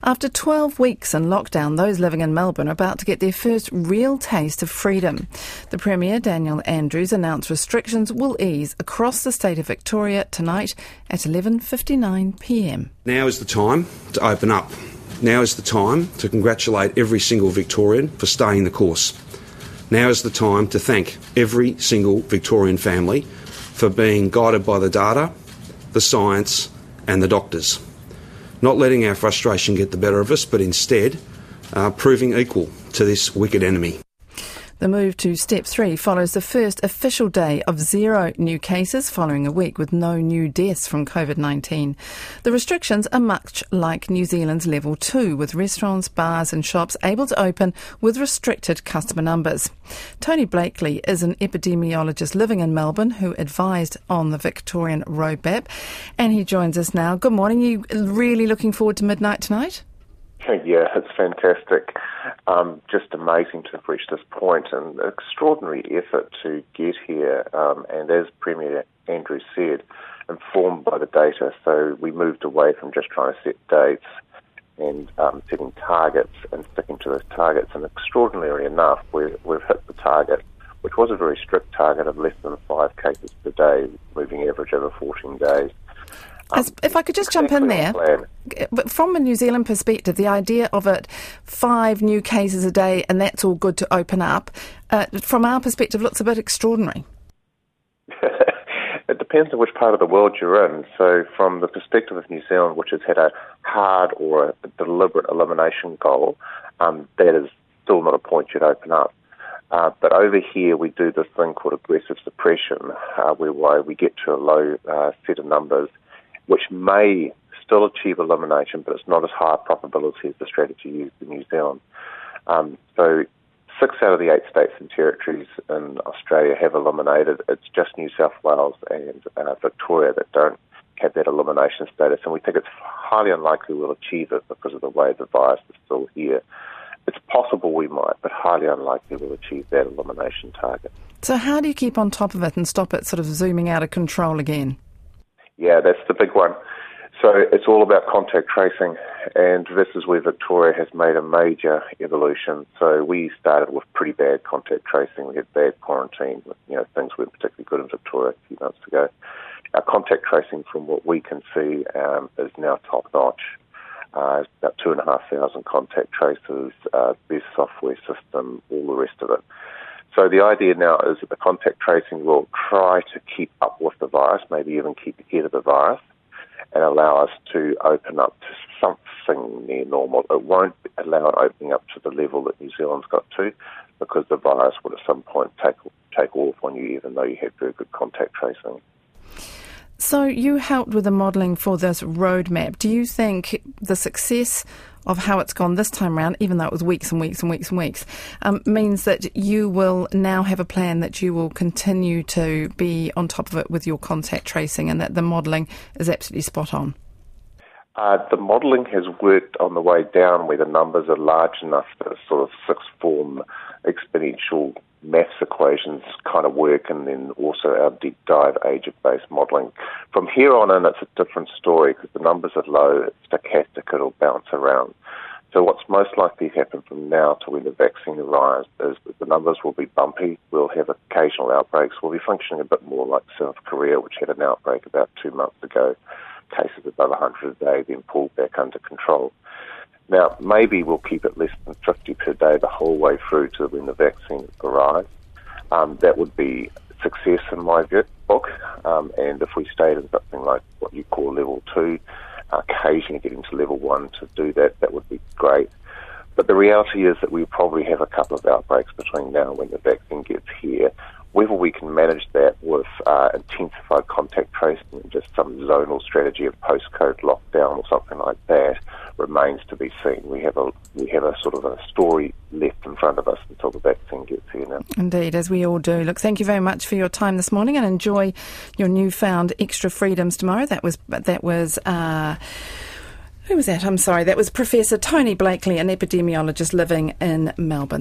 After 12 weeks in lockdown, those living in Melbourne are about to get their first real taste of freedom. The Premier, Daniel Andrews, announced restrictions will ease across the state of Victoria tonight at 11:59pm. Now is the time to open up. Now is the time to congratulate every single Victorian for staying the course. Now is the time to thank every single Victorian family for being guided by the data, the science and the doctors. Not letting our frustration get the better of us, but instead proving equal to this wicked enemy. The move to Step 3 follows the first official day of 0 new cases following a week with no new deaths from COVID-19. The restrictions are much like New Zealand's Level 2, with restaurants, bars and shops able to open with restricted customer numbers. Tony Blakely is an epidemiologist living in Melbourne who advised on the Victorian roadmap, and he joins us now. Good morning. You really looking forward to midnight tonight? Yeah, it's fantastic. Just amazing to have reached this point, and extraordinary effort to get here. And as Premier Andrews said, informed by the data, so we moved away from just trying to set dates and setting targets and sticking to those targets. And extraordinarily enough, we've hit the target, which was a very strict target of less than 5 cases per day, moving average over 14 days. If I could just jump in there, but from a New Zealand perspective, the idea of it, 5 new cases a day and that's all good to open up, from our perspective looks a bit extraordinary. It depends on which part of the world you're in. So from the perspective of New Zealand, which has had a hard or a deliberate elimination goal, that is still not a point you'd open up. But over here we do this thing called aggressive suppression, whereby we get to a low set of numbers, which may still achieve elimination, but it's not as high a probability as the strategy used in New Zealand. So 6 out of the 8 states and territories in Australia have eliminated. It's just New South Wales and Victoria that don't have that elimination status, and we think it's highly unlikely we'll achieve it because of the way the virus is still here. It's possible we might, but highly unlikely we'll achieve that elimination target. So how do you keep on top of it and stop it sort of zooming out of control again? Yeah, that's the big one. So it's all about contact tracing, and this is where Victoria has made a major evolution. So we started with pretty bad contact tracing. We had bad quarantine. Things weren't particularly good in Victoria a few months ago. Our contact tracing, from what we can see, is now top-notch. It's about 2,500 contact tracers, best software system, all the rest of it. So the idea now is that the contact tracing will try to keep up with the virus, maybe even keep ahead of the virus, and allow us to open up to something near normal. It won't allow it opening up to the level that New Zealand's got to, because the virus would at some point take off on you, even though you had very good contact tracing. So you helped with the modelling for this roadmap. Do you think the success of how it's gone this time round, even though it was weeks and weeks and weeks and weeks, means that you will now have a plan that you will continue to be on top of it with your contact tracing, and that the modelling is absolutely spot on? The modelling has worked on the way down, where the numbers are large enough that sort of 6-form exponential maths equations kind of work, and then also our deep dive agent-based modelling. From here on in, it's a different story, because the numbers are low, it's stochastic, it'll bounce around. So what's most likely to happen from now to when the vaccine arrives is that the numbers will be bumpy, we'll have occasional outbreaks, we'll be functioning a bit more like South Korea, which had an outbreak about 2 months ago, cases above 100 a day, then pulled back under control. Now, maybe we'll keep it less than 50 per day the whole way through to when the vaccine arrives. That would be success in my book. And if we stayed in something like what you call level 2, occasionally getting to level 1 to do that, that would be great. But the reality is that we'll probably have a couple of outbreaks between now and when the vaccine gets here. Whether we can manage that with intensified contact tracing and just some zonal strategy of postcode lockdown or something like that remains to be seen. We have a sort of a story left in front of us until the vaccine gets here now. Indeed, as we all do. Look, thank you very much for your time this morning, and enjoy your newfound extra freedoms tomorrow. That was who was that? I'm sorry. That was Professor Tony Blakely, an epidemiologist living in Melbourne.